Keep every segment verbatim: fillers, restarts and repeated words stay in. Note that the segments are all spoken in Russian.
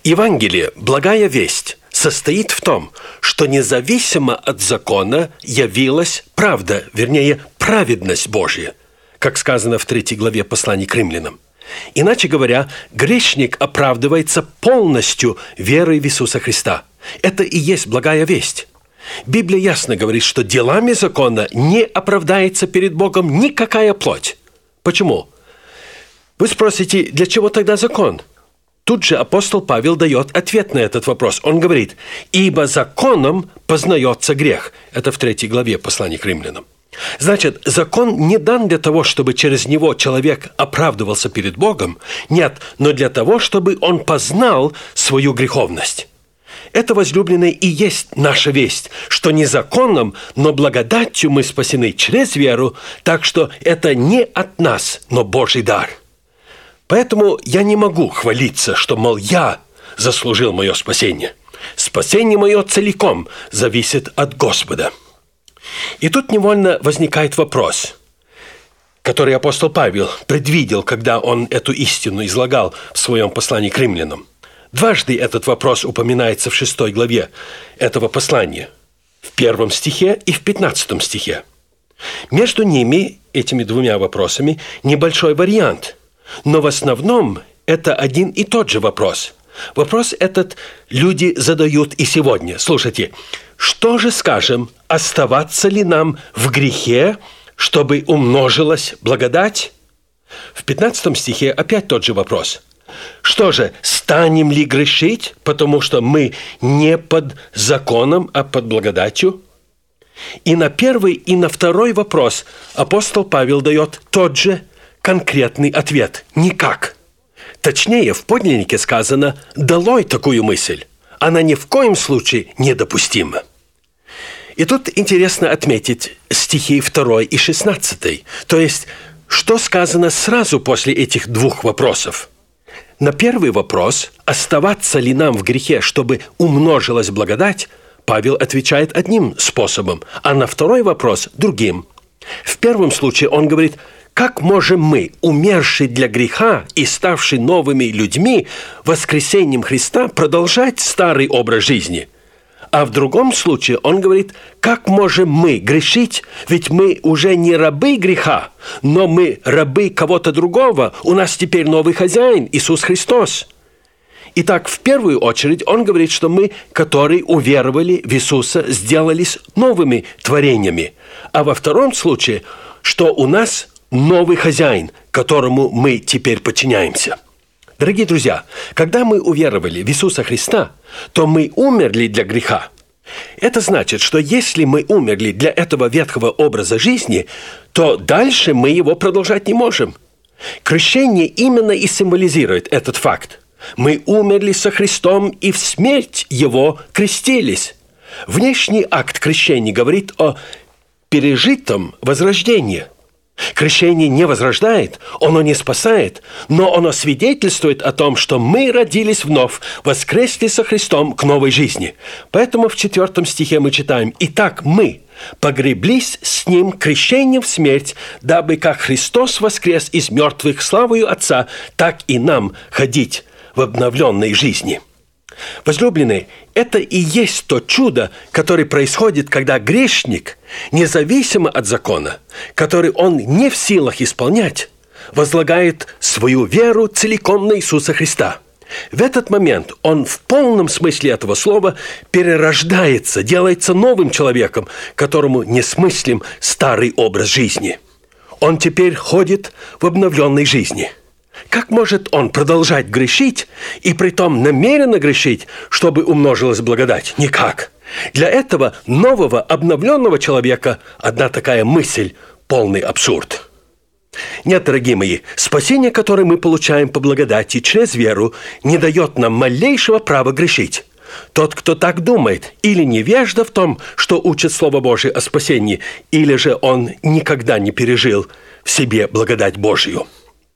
Евангелие, благая весть, состоит в том, что независимо от закона явилась правда, вернее, праведность Божья, как сказано в третьей главе послания к римлянам. Иначе говоря, грешник оправдывается полностью верой в Иисуса Христа. Это и есть благая весть. Библия ясно говорит, что делами закона не оправдается перед Богом никакая плоть. Почему? Вы спросите, для чего тогда закон? Тут же апостол Павел дает ответ на этот вопрос. Он говорит: «Ибо законом познается грех». Это в третьей главе послания к римлянам. Значит, закон не дан для того, чтобы через него человек оправдывался перед Богом. Нет, но для того, чтобы он познал свою греховность. Это, возлюбленные, и есть наша весть, что не законом, но благодатью мы спасены через веру, так что это не от нас, но Божий дар. Поэтому я не могу хвалиться, что, мол, я заслужил мое спасение. Спасение мое целиком зависит от Господа. И тут невольно возникает вопрос, который апостол Павел предвидел, когда он эту истину излагал в своем послании к римлянам. Дважды этот вопрос упоминается в шестой главе этого послания, в первом стихе и в пятнадцатом стихе. Между ними, этими двумя вопросами, небольшой вариант, но в основном это один и тот же вопрос. Вопрос этот люди задают и сегодня. Слушайте, что же скажем, оставаться ли нам в грехе, чтобы умножилась благодать? В пятнадцатом стихе опять тот же вопрос. Что же, станем ли грешить, потому что мы не под законом, а под благодатью? И на первый, и на второй вопрос апостол Павел дает тот же конкретный ответ. Никак. Точнее, в подлиннике сказано «долой такую мысль». Она ни в коем случае недопустима. И тут интересно отметить стихи второй и шестнадцатый. То есть, что сказано сразу после этих двух вопросов? На первый вопрос, оставаться ли нам в грехе, чтобы умножилась благодать, Павел отвечает одним способом, а на второй вопрос – другим. В первом случае он говорит: как можем мы, умершие для греха и ставшие новыми людьми, воскресением Христа продолжать старый образ жизни? А в другом случае он говорит: как можем мы грешить, ведь мы уже не рабы греха, но мы рабы кого-то другого, у нас теперь новый хозяин, Иисус Христос. Итак, в первую очередь он говорит, что мы, которые уверовали в Иисуса, сделались новыми творениями. А во втором случае, что у нас новый хозяин, которому мы теперь подчиняемся. Дорогие друзья, когда мы уверовали в Иисуса Христа, то мы умерли для греха. Это значит, что если мы умерли для этого ветхого образа жизни, то дальше мы его продолжать не можем. Крещение именно и символизирует этот факт. Мы умерли со Христом и в смерть Его крестились. Внешний акт крещения говорит о пережитом возрождении. Крещение не возрождает, оно не спасает, но оно свидетельствует о том, что мы родились вновь, воскресли со Христом к новой жизни. Поэтому в четвертом стихе мы читаем: «Итак, мы погреблись с Ним крещением в смерть, дабы как Христос воскрес из мертвых славою Отца, так и нам ходить в обновленной жизни». Возлюбленные, это и есть то чудо, которое происходит, когда грешник, независимо от закона, который он не в силах исполнять, возлагает свою веру целиком на Иисуса Христа. В этот момент он в полном смысле этого слова перерождается, делается новым человеком, которому несмыслим старый образ жизни. Он теперь ходит в обновленной жизни. Как может он продолжать грешить и притом намеренно грешить, чтобы умножилась благодать? Никак. Для этого нового, обновленного человека одна такая мысль – полный абсурд. Нет, дорогие мои, спасение, которое мы получаем по благодати через веру, не дает нам малейшего права грешить. Тот, кто так думает, или невежда в том, что учит Слово Божие о спасении, или же он никогда не пережил в себе благодать Божию.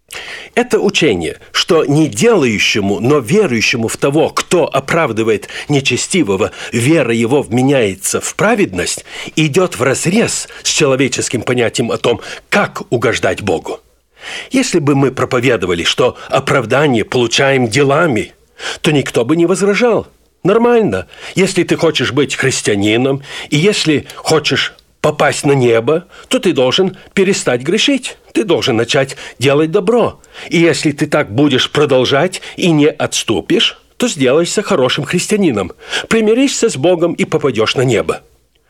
Это учение, что не делающему, но верующему в того, кто оправдывает нечестивого, вера его вменяется в праведность, идет вразрез с человеческим понятием о том, как угождать Богу. Если бы мы проповедовали, что оправдание получаем делами, то никто бы не возражал. Нормально. Если ты хочешь быть христианином, и если хочешь попасть на небо, то ты должен перестать грешить. Ты должен начать делать добро. И если ты так будешь продолжать и не отступишь, то сделаешься хорошим христианином. Примиришься с Богом и попадешь на небо.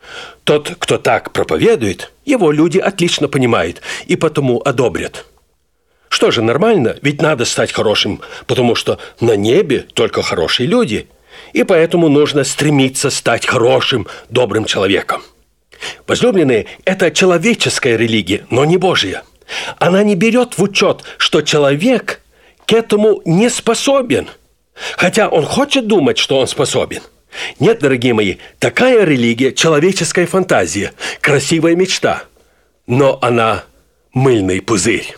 Тот, кто так проповедует, его люди отлично понимают и потому одобрят. Что же, нормально, ведь надо стать хорошим, потому что на небе только хорошие люди. И поэтому нужно стремиться стать хорошим, добрым человеком. Возлюбленные, это человеческая религия, но не Божья. Она не берет в учет, что человек к этому не способен, хотя он хочет думать, что он способен. Нет, дорогие мои, такая религия – человеческая фантазия, красивая мечта, но она мыльный пузырь.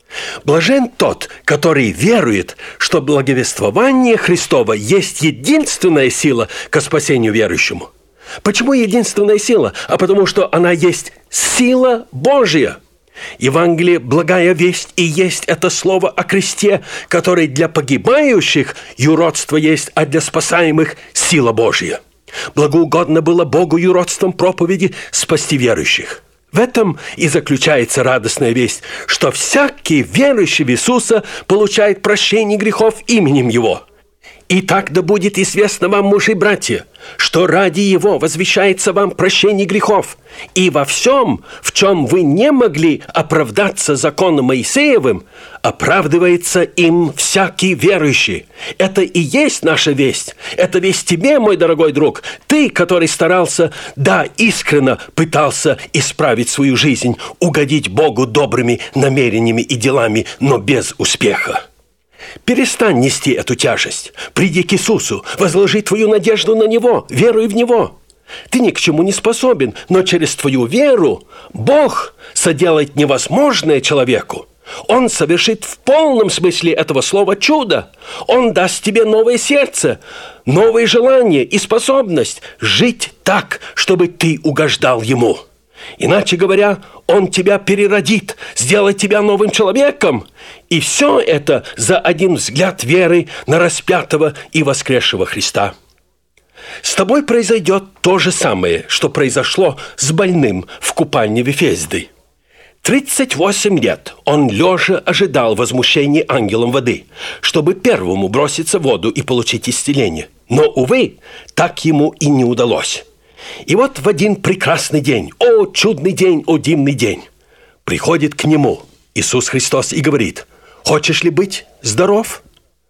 Блажен тот, который верует, что благовествование Христово есть единственная сила ко спасению верующему. Почему единственная сила? А потому что она есть сила Божья. Евангелие – благая весть, и есть это слово о кресте, который для погибающих юродство есть, а для спасаемых – сила Божья. Благоугодно было Богу юродством проповеди спасти верующих. В этом и заключается радостная весть, что всякий верующий в Иисуса получает прощение грехов именем Его. И так да будет известно вам, мужи и братья, что ради Его возвещается вам прощение грехов, и во всем, в чем вы не могли оправдаться законом Моисеевым, оправдывается им всякий верующий. Это и есть наша весть. Это весть тебе, мой дорогой друг, ты, который старался, да, искренно пытался исправить свою жизнь, угодить Богу добрыми намерениями и делами, но без успеха. Перестань нести эту тяжесть. Приди к Иисусу, возложи твою надежду на Него, веруй в Него. Ты ни к чему не способен, но через твою веру Бог соделает невозможное человеку. Он совершит в полном смысле этого слова чудо. Он даст тебе новое сердце, новые желания и способность жить так, чтобы ты угождал Ему. Иначе говоря, Он тебя переродит, сделает тебя новым человеком. И все это за один взгляд веры на распятого и воскресшего Христа. С тобой произойдет то же самое, что произошло с больным в купальне Вифезды. тридцать восемь лет он лежа ожидал возмущения ангелом воды, чтобы первому броситься в воду и получить исцеление. Но, увы, так ему и не удалось. И вот в один прекрасный день, о, чудный день, о, дивный день, приходит к нему Иисус Христос и говорит: «Хочешь ли быть здоров?»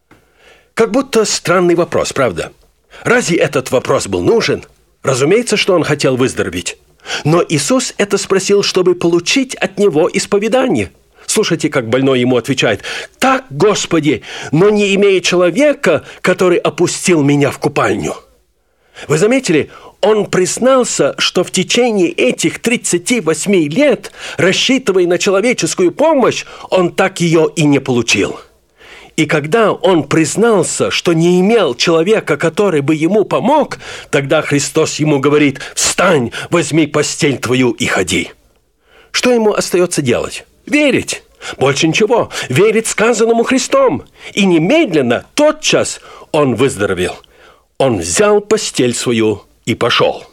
Как будто странный вопрос, правда? Разве этот вопрос был нужен? Разумеется, что он хотел выздороветь. Но Иисус это спросил, чтобы получить от него исповедание. Слушайте, как больной ему отвечает: «Так, Господи, но не имея человека, который опустил меня в купальню». Вы заметили, он признался, что в течение этих тридцати восьми лет, рассчитывая на человеческую помощь, он так ее и не получил. И когда он признался, что не имел человека, который бы ему помог, тогда Христос ему говорит: «Встань, возьми постель твою и ходи». Что ему остается делать? Верить. Больше ничего. Верить сказанному Христом. И немедленно, тотчас он выздоровел. Он взял постель свою и пошел.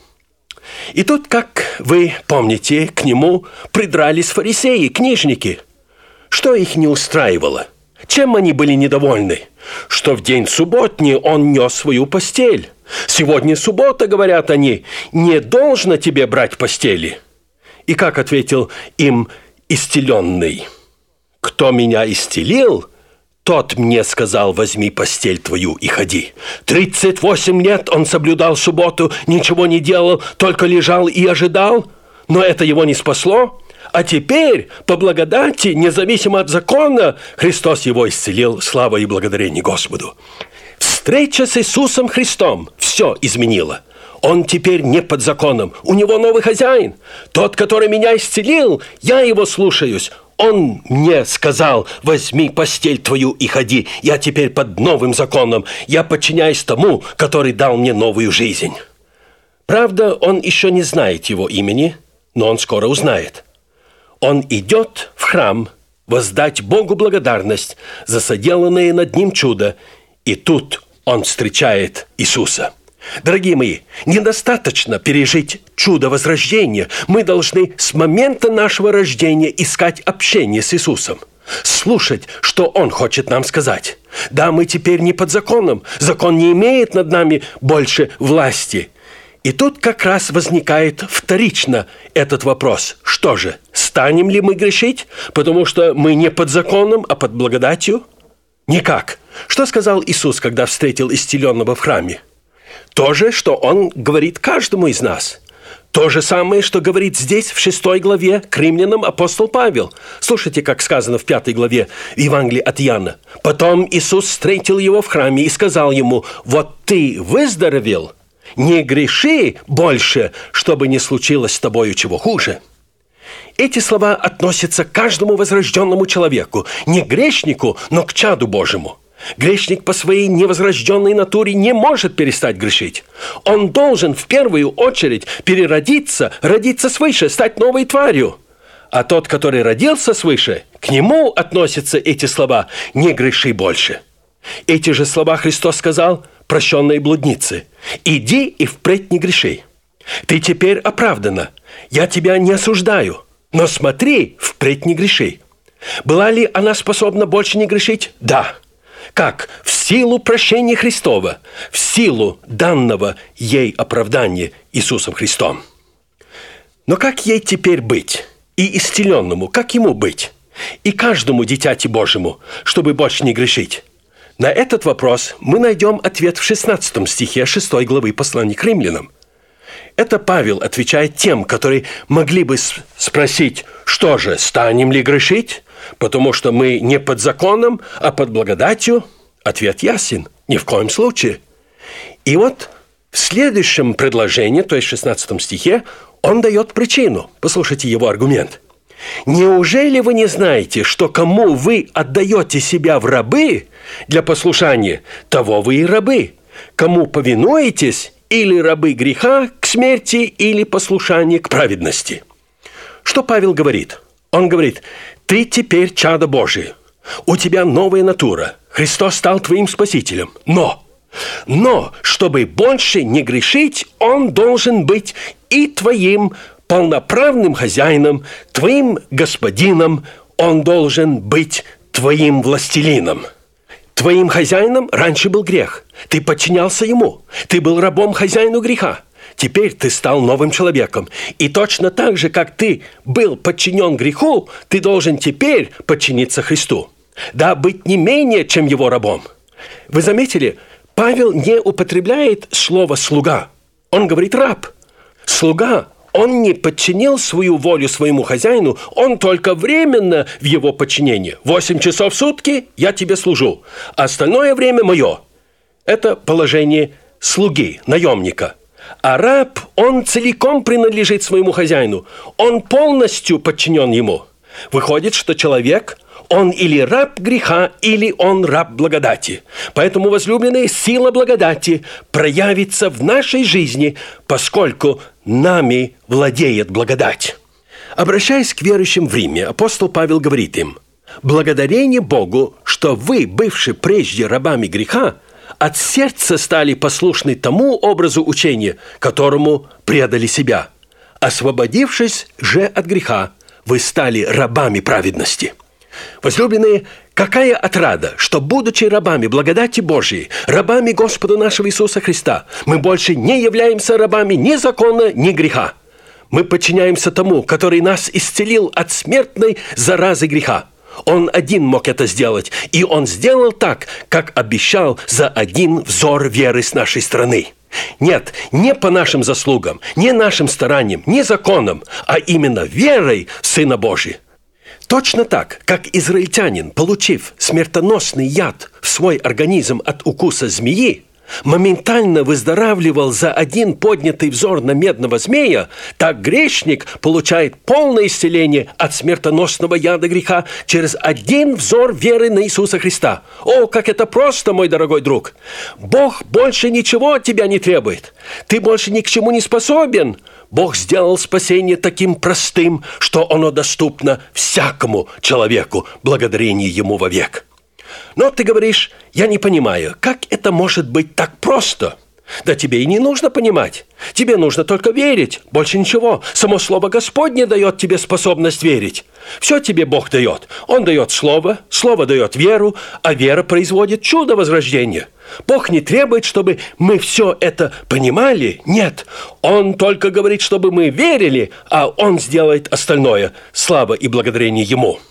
И тут, как вы помните, к нему придрались фарисеи, книжники. Что их не устраивало? Чем они были недовольны? Что в день субботний он нес свою постель. «Сегодня суббота, — говорят они, — не должно тебе брать постели». И как ответил им исцеленный: «Кто меня исцелил, тот мне сказал: возьми постель твою и ходи». Тридцать восемь лет он соблюдал субботу, ничего не делал, только лежал и ожидал, но это его не спасло. А теперь, по благодати, независимо от закона, Христос его исцелил. Слава и благодарение Господу. Встреча с Иисусом Христом все изменила. Он теперь не под законом. У него новый хозяин. Тот, который меня исцелил, я его слушаюсь. Он мне сказал: возьми постель твою и ходи. Я теперь под новым законом. Я подчиняюсь тому, который дал мне новую жизнь. Правда, он еще не знает его имени, но он скоро узнает. Он идет в храм воздать Богу благодарность за соделанное над ним чудо, и тут он встречает Иисуса. Дорогие мои, недостаточно пережить чудо возрождения. Мы должны с момента нашего рождения искать общение с Иисусом, слушать, что Он хочет нам сказать. Да, мы теперь не под законом. Закон не имеет над нами больше власти. И тут как раз возникает вторично этот вопрос. Что же, станем ли мы грешить, потому что мы не под законом, а под благодатью? Никак. Что сказал Иисус, когда встретил исцеленного в храме? То же, что Он говорит каждому из нас. То же самое, что говорит здесь, в шестой главе, к римлянам апостол Павел. Слушайте, как сказано в пятой главе Евангелия от Иоанна. «Потом Иисус встретил его в храме и сказал ему: вот ты выздоровел, не греши больше, чтобы не случилось с тобою чего хуже». Эти слова относятся к каждому возрожденному человеку, не к грешнику, но к чаду Божьему. Грешник по своей невозрожденной натуре не может перестать грешить. Он должен в первую очередь переродиться, родиться свыше, стать новой тварью. А тот, который родился свыше, к нему относятся эти слова «не греши больше». Эти же слова Христос сказал прощенной блуднице: «Иди и впредь не греши. Ты теперь оправдана, я тебя не осуждаю, но смотри, впредь не греши». Была ли она способна больше не грешить? Да. Как? В силу прощения Христова, в силу данного ей оправдания Иисусом Христом. Но как ей теперь быть? И исцеленному, как ему быть? И каждому дитяти Божьему, чтобы больше не грешить? На этот вопрос мы найдем ответ в шестнадцатом стихе шестой главы послания к римлянам. Это Павел отвечает тем, которые могли бы спросить: что же, станем ли грешить, потому что мы не под законом, а под благодатью? Ответ ясен: ни в коем случае. И вот в следующем предложении, то есть в шестнадцатом стихе, он дает причину. Послушайте его аргумент. «Неужели вы не знаете, что кому вы отдаете себя в рабы для послушания, того вы и рабы? Кому повинуетесь, или рабы греха к смерти, или послушание к праведности?» Что Павел говорит? Он говорит: ты теперь чадо Божие, у тебя новая натура, Христос стал твоим спасителем. Но, но, чтобы больше не грешить, Он должен быть и твоим полноправным хозяином, твоим господином, Он должен быть твоим властелином. Твоим хозяином раньше был грех. Ты подчинялся ему. Ты был рабом хозяину греха. Теперь ты стал новым человеком. И точно так же, как ты был подчинен греху, ты должен теперь подчиниться Христу. Да, быть не менее, чем его рабом. Вы заметили, Павел не употребляет слово «слуга». Он говорит «раб». Слуга. Он не подчинил свою волю своему хозяину, он только временно в его подчинении. Восемь часов в сутки я тебе служу, а остальное время мое. Это положение слуги, наемника. А раб, он целиком принадлежит своему хозяину, он полностью подчинен ему. Выходит, что человек, он или раб греха, или он раб благодати. Поэтому, возлюбленные, сила благодати проявится в нашей жизни, поскольку нами владеет благодать. Обращаясь к верующим в Риме, апостол Павел говорит им: «Благодарение Богу, что вы, бывшие прежде рабами греха, от сердца стали послушны тому образу учения, которому предали себя. Освободившись же от греха, вы стали рабами праведности». Возлюбленные, какая отрада, что, будучи рабами благодати Божией, рабами Господа нашего Иисуса Христа, мы больше не являемся рабами ни закона, ни греха. Мы подчиняемся тому, который нас исцелил от смертной заразы греха. Он один мог это сделать, и Он сделал так, как обещал за один взор веры с нашей стороны. Нет, не по нашим заслугам, не нашим стараниям, не законам, а именно верой в Сына Божия. Точно так, как израильтянин, получив смертоносный яд в свой организм от укуса змеи, моментально выздоравливал за один поднятый взор на медного змея, так грешник получает полное исцеление от смертоносного яда греха через один взор веры на Иисуса Христа. О, как это просто, мой дорогой друг! Бог больше ничего от тебя не требует. Ты больше ни к чему не способен. Бог сделал спасение таким простым, что оно доступно всякому человеку, благодарение Ему вовек. Но ты говоришь: я не понимаю, как это может быть так просто? Да тебе и не нужно понимать. Тебе нужно только верить, больше ничего. Само Слово Господне дает тебе способность верить. Все тебе Бог дает. Он дает Слово, Слово дает веру, а вера производит чудо возрождения. Бог не требует, чтобы мы все это понимали. Нет, Он только говорит, чтобы мы верили, а Он сделает остальное. Слава и благодарение Ему.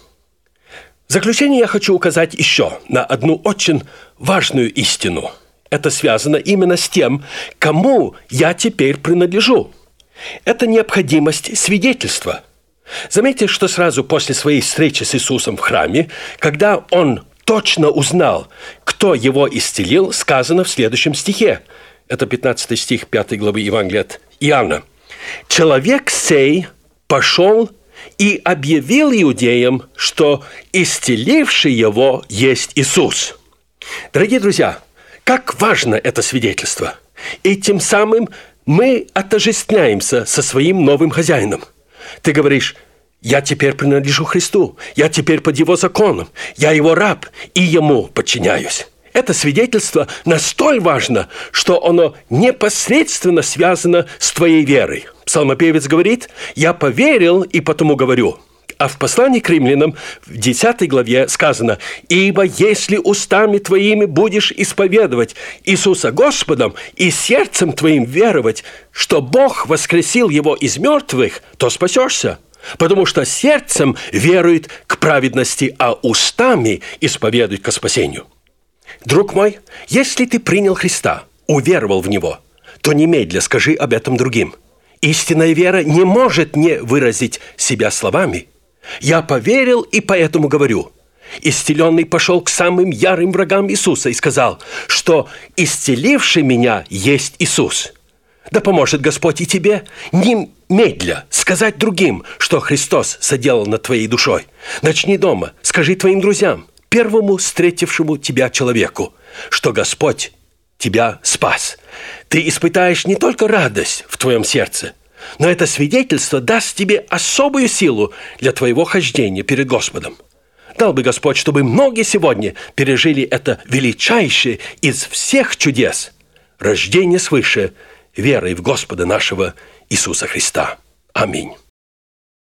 В заключение я хочу указать еще на одну очень важную истину. Это связано именно с тем, кому я теперь принадлежу. Это необходимость свидетельства. Заметьте, что сразу после своей встречи с Иисусом в храме, когда он точно узнал, кто его исцелил, сказано в следующем стихе. Это пятнадцатый стих пятой главы Евангелия от Иоанна. «Человек сей пошел и объявил иудеям, что исцеливший его есть Иисус». Дорогие друзья, как важно это свидетельство. И тем самым мы отождествляемся со своим новым хозяином. Ты говоришь: я теперь принадлежу Христу, я теперь под Его законом, я Его раб, и Ему подчиняюсь. Это свидетельство настолько важно, что оно непосредственно связано с твоей верой. Псалмопевец говорит: я поверил и потому говорю. А в послании к римлянам в десятой главе сказано: «Ибо если устами твоими будешь исповедовать Иисуса Господом и сердцем твоим веровать, что Бог воскресил Его из мертвых, то спасешься». Потому что сердцем верует к праведности, а устами исповедует ко спасению. Друг мой, если ты принял Христа, уверовал в Него, то немедля скажи об этом другим. Истинная вера не может не выразить себя словами. «Я поверил и поэтому говорю». Исцеленный пошел к самым ярым врагам Иисуса и сказал, что исцеливший меня есть Иисус. Да поможет Господь и тебе немедля сказать другим, что Христос соделал над твоей душой. Начни дома, скажи твоим друзьям, первому встретившему тебя человеку, что Господь тебя спас. Ты испытаешь не только радость в твоем сердце, но это свидетельство даст тебе особую силу для твоего хождения перед Господом. Дал бы Господь, чтобы многие сегодня пережили это величайшее из всех чудес – рождение свыше верой в Господа нашего Иисуса Христа. Аминь.